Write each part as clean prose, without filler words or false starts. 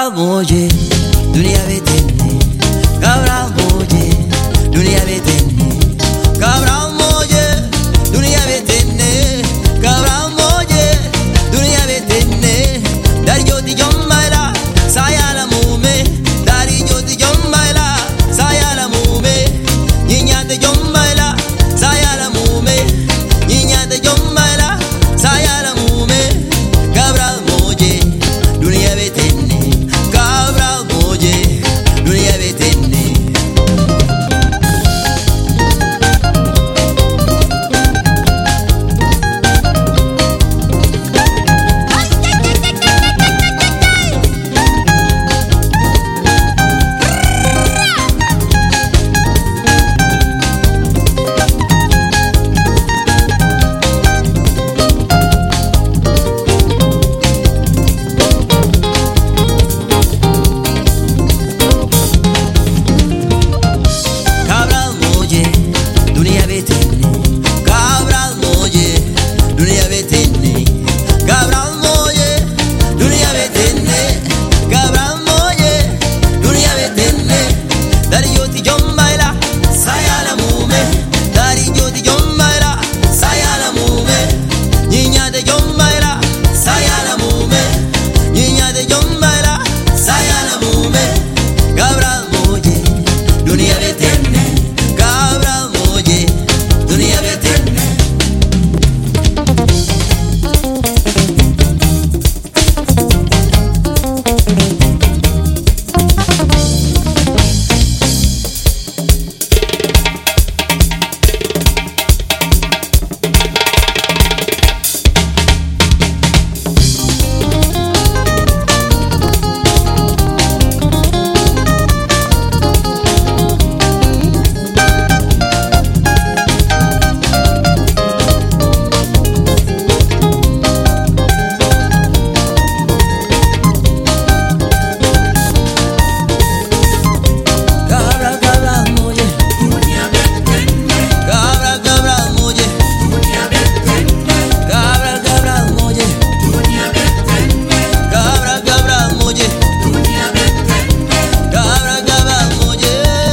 Gabra moje, dunia betene. Gabra moje, dunia betene. Gabra moje, dunia betene. Gabra moje, dunia betene. Dari jodi jommaila, sayala mume. Dari jodi jommaila, sayala mume. Nyinyate jommaila, sayala mume. Nyinyate jommaila, sayala mume. Gabra moje, dunia betene. Gabra moje, dunia betene. Cabral moje, dunia betene. Cabral moje, dunia betene. Cabral moje, dunia betene. Cabral moje, dunia betene. Dari joti jommaila, sayala mume. Dari joti jommaila, sayala mume. Nyinyate jommaila, sayala mume. Nyinyate jommaila, sayala mume. Cabral moje, dunia betene. Cabral moje, dunia betene. Cabral, cabral moje, dunia betene. Cabral, cabral moje, dunia betene. Cabral, cabral moje, dunia betene. Cabral, cabral moje, dunia betene. Cabral, cabral moje,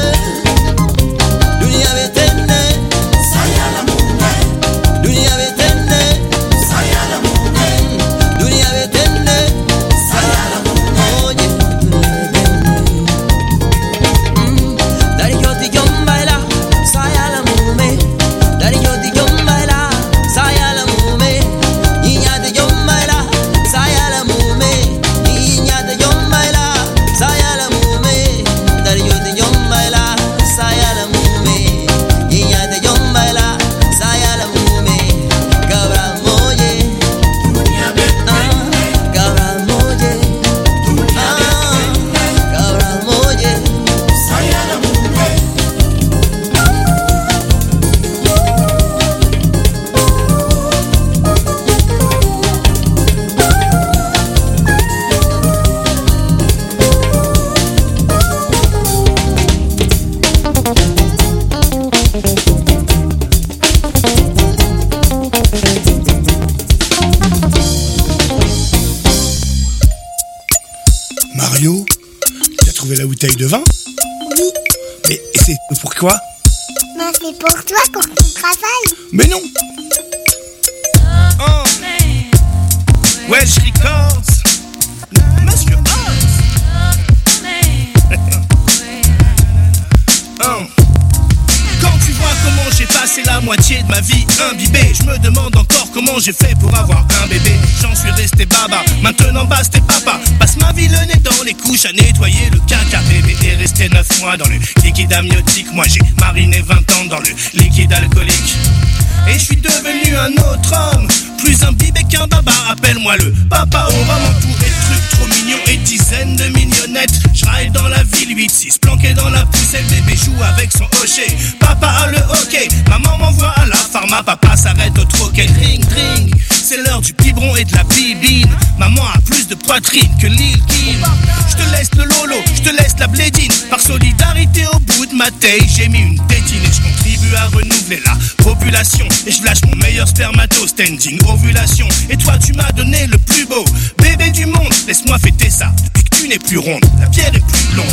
dunia betene. Sayala mume, dunia betene. Sayala mume, dunia betene. Sayala mume, dunia betene. Dari joti jommaila, sayala mume. Dari joti jommaila, sayala mume. Nyinyate jommaila, sayala mume. Nyinyate jommaila, sayala mume. Dari joti jommaila, sayala mume. Nyinyate jommaila, sayala mume. Cabral moje, dunia betene. Cabral moje, dunia betene. Cabral moje, sayala mume. Mario, tu as trouvé la bouteille de vin? Oui, Mais c'est pourquoi? mais c'est pour toi pour ton travail. Mais non. Oh. Welsh Records. Monsieur Hans. Oh. Quand tu vois comment j'ai passé la moitié de ma vie imbibée, je me demande encore comment j'ai fait pour avoir un bébé. J'en suis resté baba, maintenant basta papa. Passe ma vie le nez dans les couches à nettoyer le caca. Bébé est resté 9 mois dans le liquide amniotique. Moi j'ai mariné 20 ans dans le liquide alcoolique. Et je suis devenu un autre homme, plus imbibé qu'un baba, appelle-moi le papa. On va m'entourer de trucs trop mignons et dizaines de mignonnettes. Je raille dans la ville 8-6, planqué dans la poussette. Bébé joue avec son hocher, papa a le hockey. Maman m'envoie à la pharma, papa s'arrête au troquet. Ring, ring, c'est l'heure du biberon et de la bibine. Maman a plus de poitrine que Lil Kim. Je te laisse le lolo, je te laisse la blédine. Par solidarité au bout de ma taille, j'ai mis une tétine et je contribue à renouveler la population. Et je lâche mon meilleur spermato, standing ovulation. Et toi tu m'as donné le plus beau bébé du monde, laisse-moi fêter ça. Depuis que tu lune est plus ronde, la pierre est plus blonde.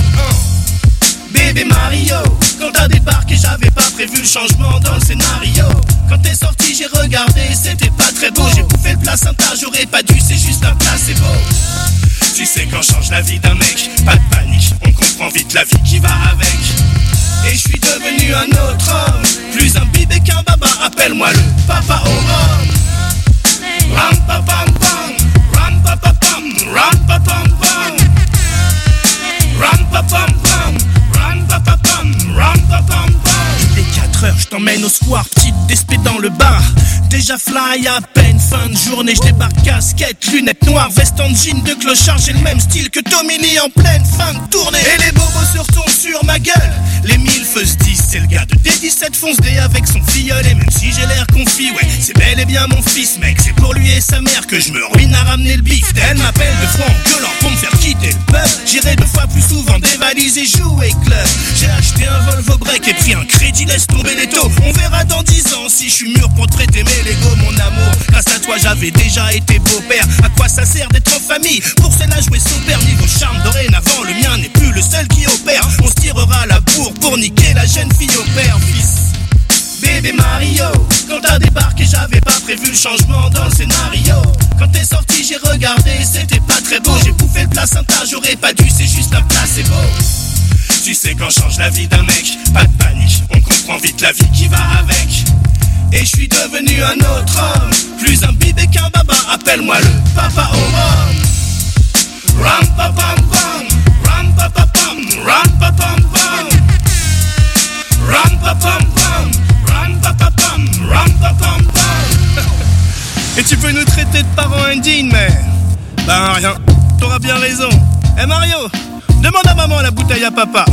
Bébé Mario, quand t'as débarqué, j'avais pas prévu le changement dans le scénario. Quand t'es sorti, j'ai regardé, c'était pas très beau. J'ai bouffé le placenta, j'aurais pas dû, c'est juste un placebo. Tu sais quand change la vie d'un mec, pas de panique, on comprend vite la vie qui va avec. Et je suis devenu un autre homme, plus un bébé qu'un baba, appelle-moi le papa au rhum. Ram pa pam pam, ram pa pa pam, ram pa pam pam, ram pa pam pam, ram pa pa pam, ram pa pam pam. Il est 4 heures, je t'emmène au square, petite despé dans le bar. Déjà fly à peine, fin de journée, je débarque casquette, lunettes noires, veste en jean de clochard. J'ai le même style que Tommy Lee en pleine fin de tournée. Et les bobos se retournent sur ma gueule. Les milfs se disent c'est le gars de D17 fonce D avec son filleul. Et même si j'ai l'air confit, ouais, c'est bel et bien mon fils, mec. C'est pour lui et sa mère que je me ruine à ramener le bif. Elle m'appelle de fois en gueulant pour me faire quitter le pub. J'irai 2 fois plus souvent des valises et jouer club. J'ai acheté un Volvo break et pris un crédit, laisse tomber les taux. On verra dans 10 ans si je suis mûr pour te prêter mes Lego, mon amour. Grâce à toi j'avais déjà été beau-père. À quoi ça sert d'être en famille? Pour cela jouer sauveur. Niveau charme dorénavant, le mien n'est plus le seul qui opère. On se tirera la bourre pour niquer la jeune fille au père, fils. Bébé Mario, quand t'as débarqué, j'avais pas prévu le changement dans le scénario. Quand t'es sorti, j'ai regardé, c'était pas très beau. J'ai bouffé le placenta, j'aurais pas dû, c'est juste un placebo. Tu sais quand change la vie d'un mec, pas de panique, on comprend vite la vie qui va avec. Et je suis devenu un autre homme, plus un bébé qu'un baba, appelle-moi le papa au rhum. Ram pa pam pam, ram pa pa pam, ram pa pam pam, ram pa pam pam, ram pa pa pam, ram pa pam pam. Et tu peux nous traiter de parents indignes, mais ben rien, t'auras bien raison. Eh Mario, demande à maman la bouteille à papa.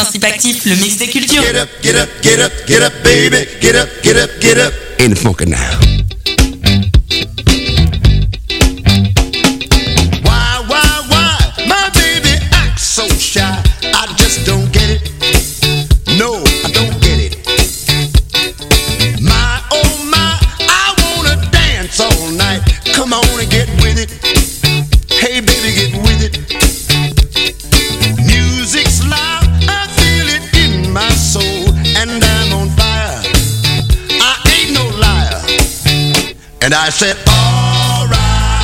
Principe actif, le mix des cultures. Get up, get up, get up, get up, baby. Get up, get up, get up. Ain't it funky now? Why? My baby acts so shy. I just don't get it. No, I don't get it. My, oh my, I wanna dance all night. Come on and get with it. Hey baby, get with it. Music's loud, I feel it in my soul, and I'm on fire. I ain't no liar. And I said, alright,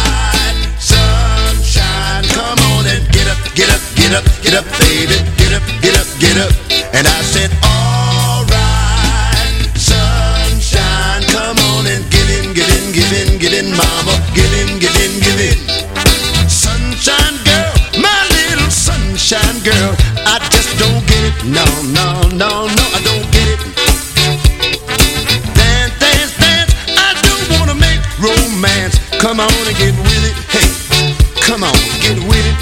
sunshine, come on and get up, get up, get up, get up, baby, get up, get up, get up. And I said, alright, sunshine, come on and get in, get in, get in, get in, mama, get in, get in, get in. Sunshine girl, my little sunshine girl, I just don't get it. No, I don't get it. Dance, dance, dance, I don't wanna make romance. Come on and get with it. Hey, come on, get with it.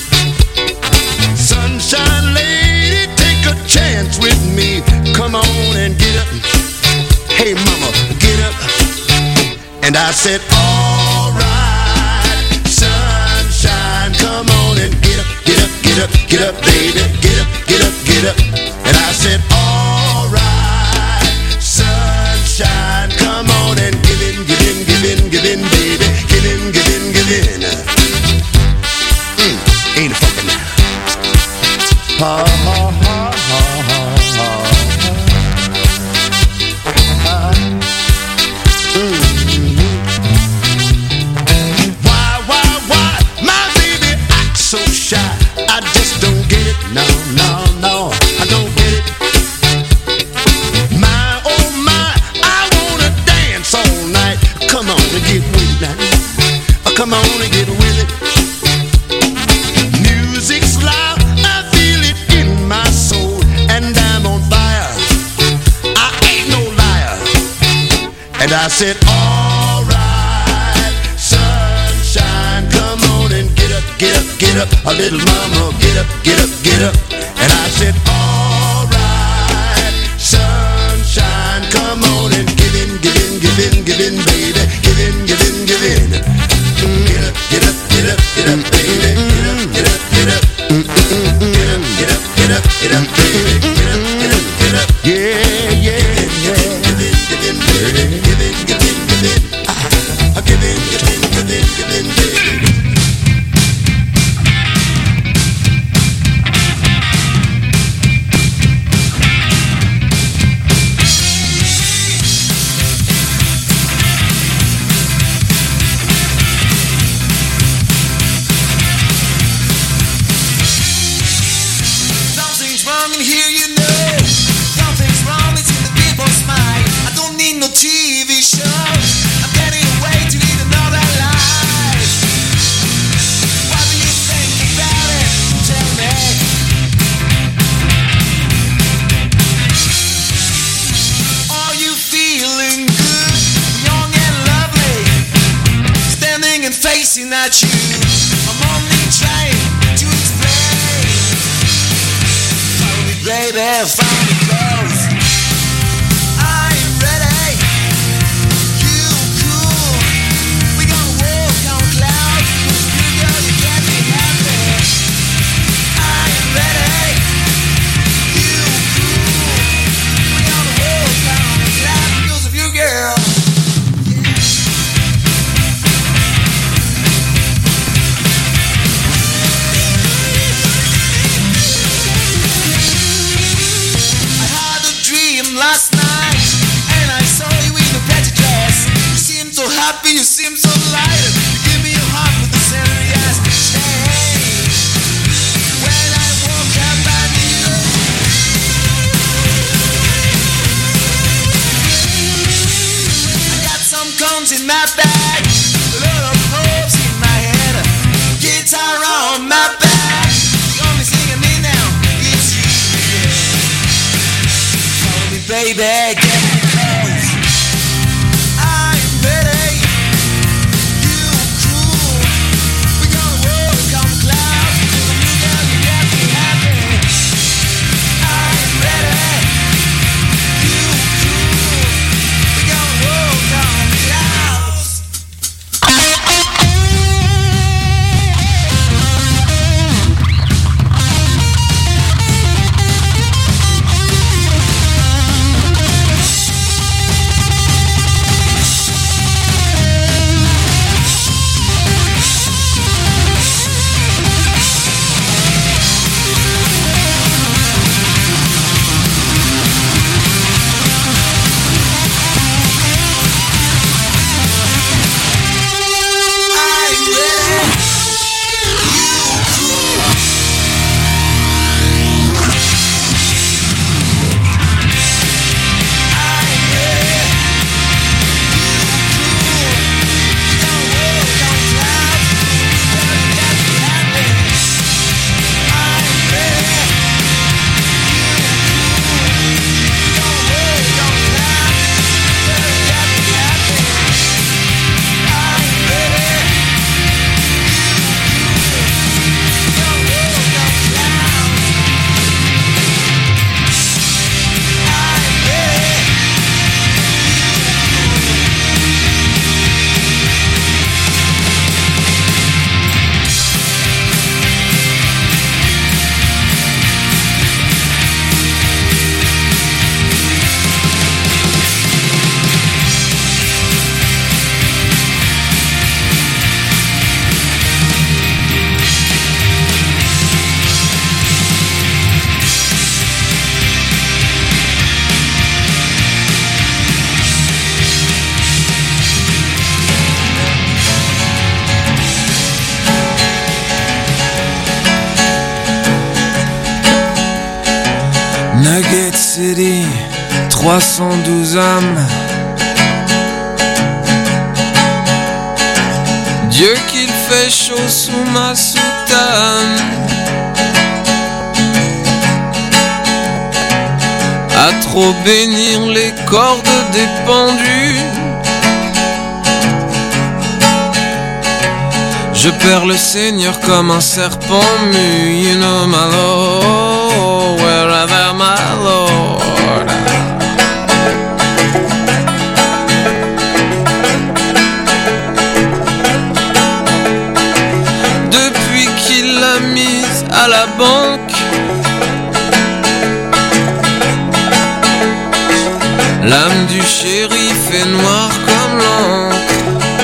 Sunshine lady, take a chance with me. Come on and get up. Hey mama, get up. And I said, alright, sunshine, come on and get up, get up, get up, get up, baby, get up, get up, get up. And I said, alright, sunshine, come on and give in, give in, give in, give in, baby, give in, give in, give in. Ain't it fucking now? Ha ha ha ha ha. Why? My baby acts so shy. I just don't get it. No, I don't get it. My, oh my, I wanna dance all night. Come on and get with it now. Come on and get with it. Music's loud, I feel it in my soul, and I'm on fire. I ain't no liar. And I said, alright, sunshine, come on and get up, get up, get up. A little mama, get up, get up, get up. And I said, alright, sunshine, come on and give in, give in, give in, give in, baby. Give in, give in, give in. Get up, get up, get up, get up, baby. Get up, get up, get up. Get up, get up, get up, get up, baby. Get up, get up, get up. Yeah. Give in, baby. Give in, give in, give in. Give in, give in, baby. Something's wrong in here, you know. Something's wrong, it's in the people's mind. I don't need no TV show. I'm getting away to lead another life. What do you think about it? Tell me. Are you feeling good? Young and lovely, standing and facing at you. I'm only trying to explain. Follow me, baby, follow me close. I'm ready. You cool. We gonna walk on clouds. You girl, you get me happy. I'm ready. You cool. We gonna walk on clouds because of you, girl. I had a dream last night, and I saw you in a pretty dress. You seem so happy, you seem so light. You give me a heart with the celery as change. When I woke up, I knew. I got some cones in my bag, a lot of hopes in my head, guitar on my back. The only thing I need now is you. Follow me, baby, get me close. I'm ready. Nugget City, 312 âmes. Dieu qu'il fait chaud sous ma soutane. À trop bénir les cordes des pendus, je perds le Seigneur comme un serpent mu. You know my Lord, wherever my Lord. Depuis qu'il l'a mise à la banque, l'âme du shérif est noire comme l'encre.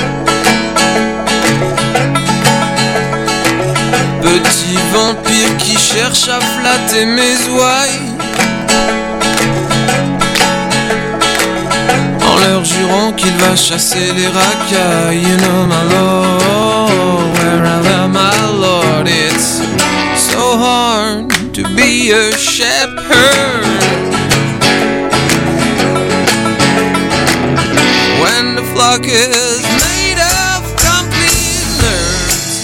Petit vampire qui cherche à flatter mes ouailles, en leur jurant qu'il va chasser les racailles. You know my Lord, wherever my Lord. It's so hard to be a shepherd when the flock is made of complete nerds.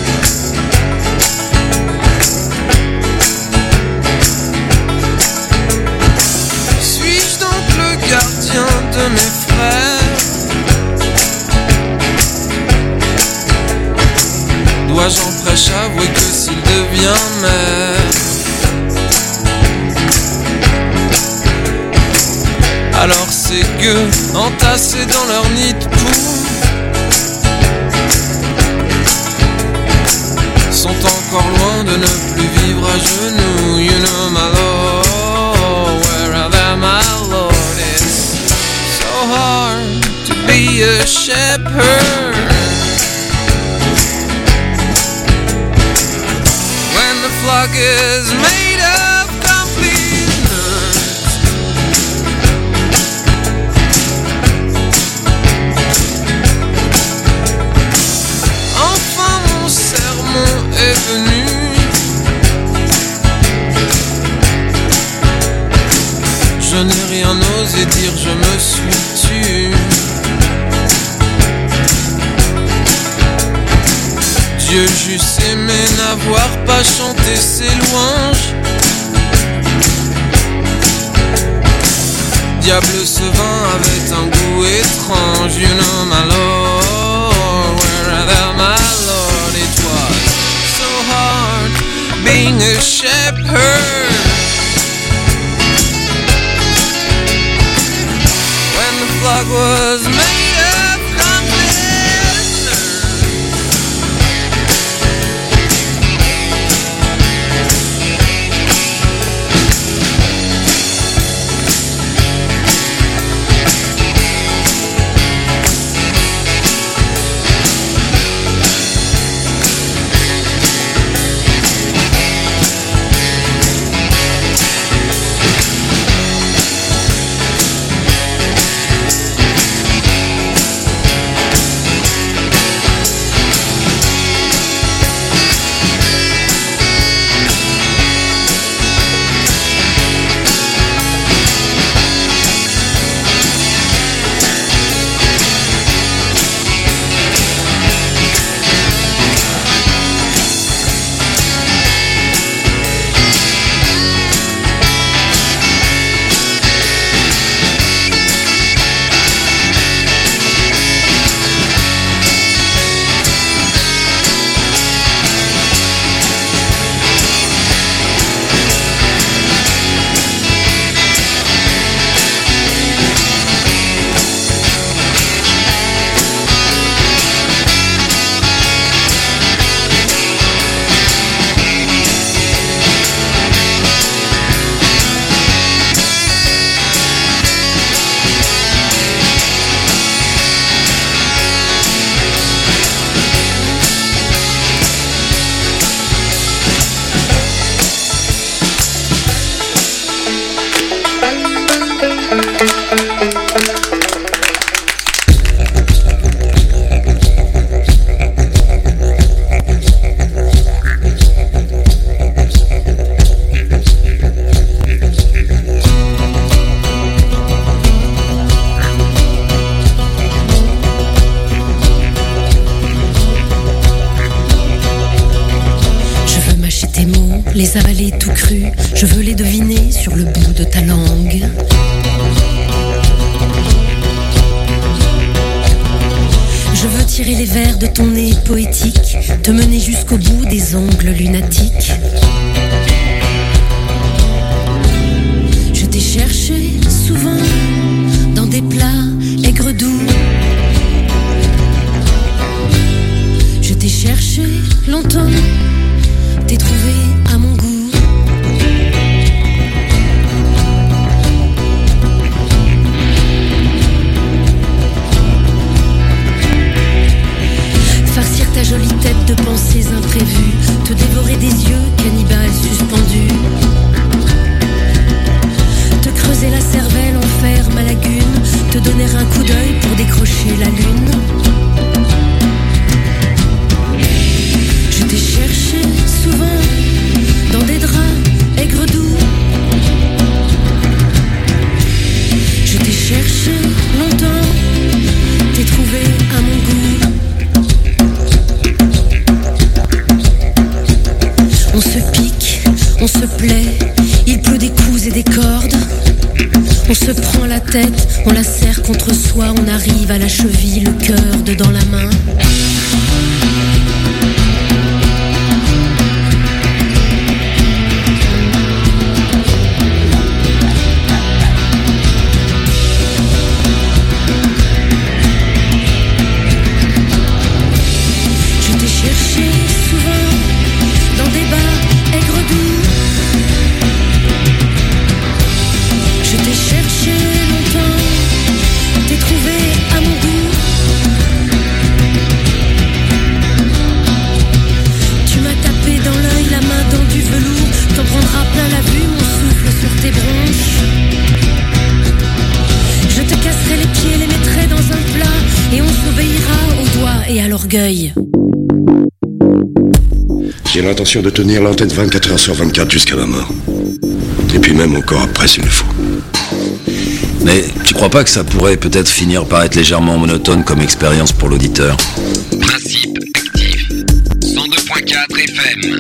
Suis-je donc le gardien de mes frères? Dois-je en prêche avouer que s'il devient maire, alors ces gueux entassés dans leur nid de poux sont encore loin de ne plus vivre à genoux. You know my Lord, wherever my Lord. It's so hard to be a shepherd when the flock is made of complete nerds. Enfin mon sermon est venu. Je n'ai rien osé dire, je me suis tu. Dieu j'eusse aimé n'avoir pas chanté ses louanges. Diable ce vin avait un goût étrange. You know my Lord, wherever my Lord. It was so hard being a shepherd when the flock was made of complete nerds. les avaler tout crus, je veux les deviner sur le bout de ta langue. Je veux tirer les vers de ton nez poétique, te mener jusqu'au bout des ongles lunatiques. Je t'ai cherché souvent dans des plats aigres doux. Je t'ai cherché longtemps, t'ai trouvé à mon goût. Farcir ta jolie tête de pensées imprévues, te dévorer des yeux cannibales suspendus. Te creuser la cervelle, en faire ma lagune, te donner un coup d'œil pour décrocher la lune. Je t'ai cherché souvent dans des draps aigres doux. Je t'ai cherché longtemps, t'ai trouvé à mon goût. On se pique, on se plaît, il pleut des coups et des cordes. On se prend la tête, on la serre contre soi, on arrive à la cheville, le cœur dedans la main. J'ai l'intention de tenir l'antenne 24 heures sur 24 jusqu'à ma mort. Et puis même encore après s'il le faut. Mais tu crois pas que ça pourrait peut-être finir par être légèrement monotone comme expérience pour l'auditeur? Principe actif. 102.4 FM.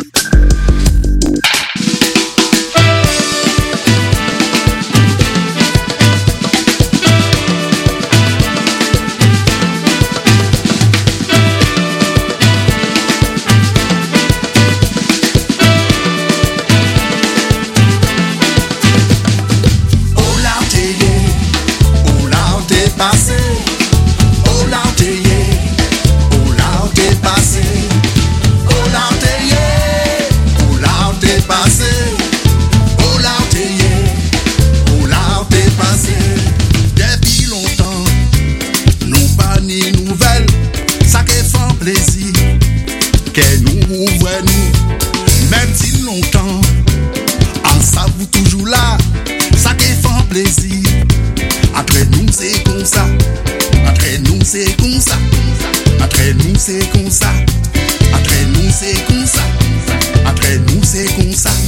c'est comme ça. Après nous c'est comme ça.